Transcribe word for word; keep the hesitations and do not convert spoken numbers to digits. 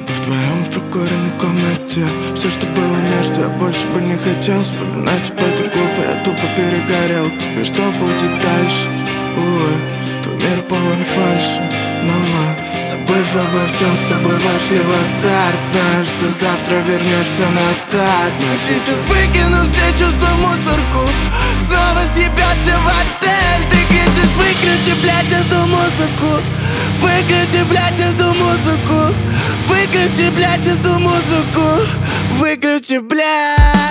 бы в твоем в прокуренной комнате. Все, что было между, я больше бы не хотел вспоминать об этом глупо, я тупо перегорел. Тебе что будет дальше? Увы, твой мир полон фальши, но мы, забыв обо всем, с тобой вошли в азарт. Знаю, что завтра вернешься назад, но сейчас выкину все чувства в мусорку. Снова съебешься в отель. Ты кричишь: выключи, блядь, эту музыку. Выключи, блядь, эту музыку. Выключи, блядь, эту музыку. Выключи, блядь.